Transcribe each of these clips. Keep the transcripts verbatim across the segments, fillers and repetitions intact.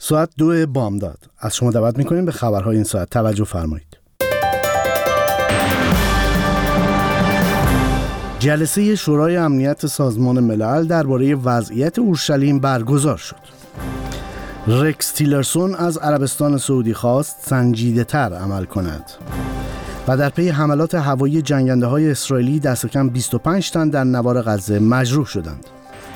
ساعت دو بامداد. از شما دعوت میکنیم به خبرهای این ساعت توجه فرمایید. جلسه شورای امنیت سازمان ملل درباره وضعیت اورشلیم برگزار شد. رکس تیلرسون از عربستان سعودی خواست سنجیده‌تر عمل کند. و در پی حملات هوایی جنگنده‌های اسرائیلی دست کم بیست و پنج تن در نوار غزه مجروح شدند.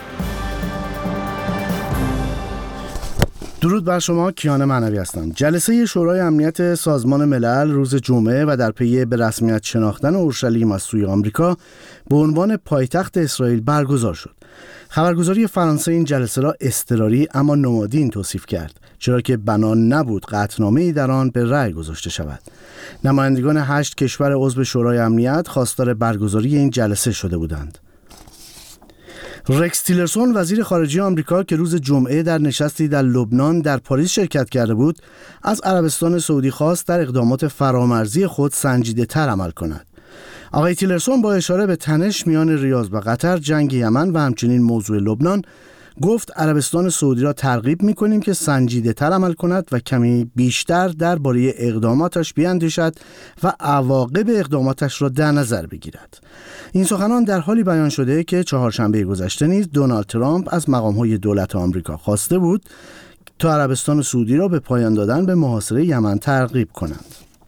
درود بر شما، کیان معنوی هستم. جلسه شورای امنیت سازمان ملل روز جمعه و در پی به رسمیت شناختن اورشلیم از سوی آمریکا به عنوان پایتخت اسرائیل برگزار شد. خبرگزاری فرانسه این جلسه را اضطراری اما نمادین توصیف کرد، چرا که بنا نبود قطعنامه‌ای در آن به رأی گذاشته شود. نمایندگان هشت کشور عضو شورای امنیت خواستار برگزاری این جلسه شده بودند. رکس تیلرسون وزیر خارجه آمریکا که روز جمعه در نشستی در لبنان در پاریس شرکت کرده بود، از عربستان سعودی خواست در اقدامات فرامرزی خود سنجیده‌تر عمل کند. آقای تیلرسون با اشاره به تنش میان ریاض و قطر، جنگ یمن و همچنین موضوع لبنان گفت عربستان سعودی را ترغیب می‌کنیم که سنجیده‌تر عمل کند و کمی بیشتر درباره اقداماتش بیاندیشد و عواقب اقداماتش را در نظر بگیرد. این سخنان در حالی بیان شده که چهارشنبه گذشته نیز دونالد ترامپ از مقام‌های دولت آمریکا خواسته بود تا عربستان سعودی را به پایان دادن به محاصره یمن ترغیب کنند.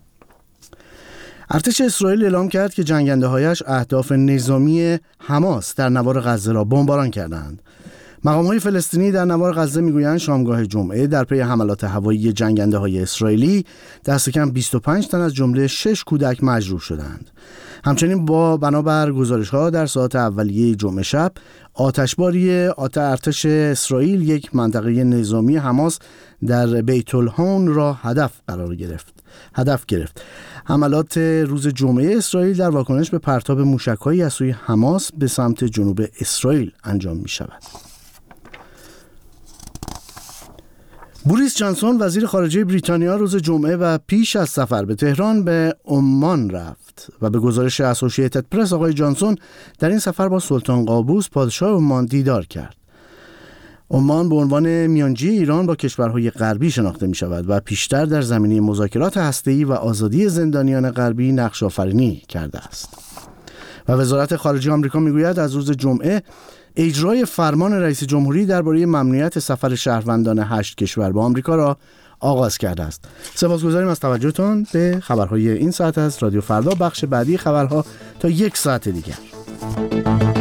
ارتش اسرائیل اعلام کرد که جنگنده‌هایش اهداف نظامی حماس در نوار غزه را بمباران کردند. مقام‌های فلسطینی در نوار غزه میگویند شامگاه جمعه در پی حملات هوایی جنگنده‌های اسرائیلی دست کم بیست و پنج تن از جمله شش کودک مجروح شدند. همچنین با بنابر گزارش‌ها در ساعات اولیه جمعه شب آتشباری ارتش اسرائیل یک منطقه نظامی حماس در بیت الهون را هدف قرار گرفت. هدف گرفت. حملات روز جمعه اسرائیل در واکنش به پرتاب موشک‌هایی از سوی حماس به سمت جنوب اسرائیل انجام می‌شود. بوریس جانسون وزیر خارجه بریتانیا روز جمعه و پیش از سفر به تهران به عمان رفت و به گزارش اسوسییتد پرس آقای جانسون در این سفر با سلطان قابوس پادشاه عمان دیدار کرد. عمان به عنوان میانجی ایران با کشورهای غربی شناخته می شود و پیشتر در زمینه مذاکرات هسته‌ای و آزادی زندانیان غربی نقش آفرینی کرده است. و وزارت خارجه آمریکا میگوید از روز جمعه اجرای فرمان رئیس جمهوری درباره ممنوعیت سفر شهروندان هشت کشور به آمریکا را آغاز کرده است. سپاسگزاریم از توجهتون به خبرهای این ساعت از رادیو فردا. بخش بعدی خبرها تا یک ساعت دیگر.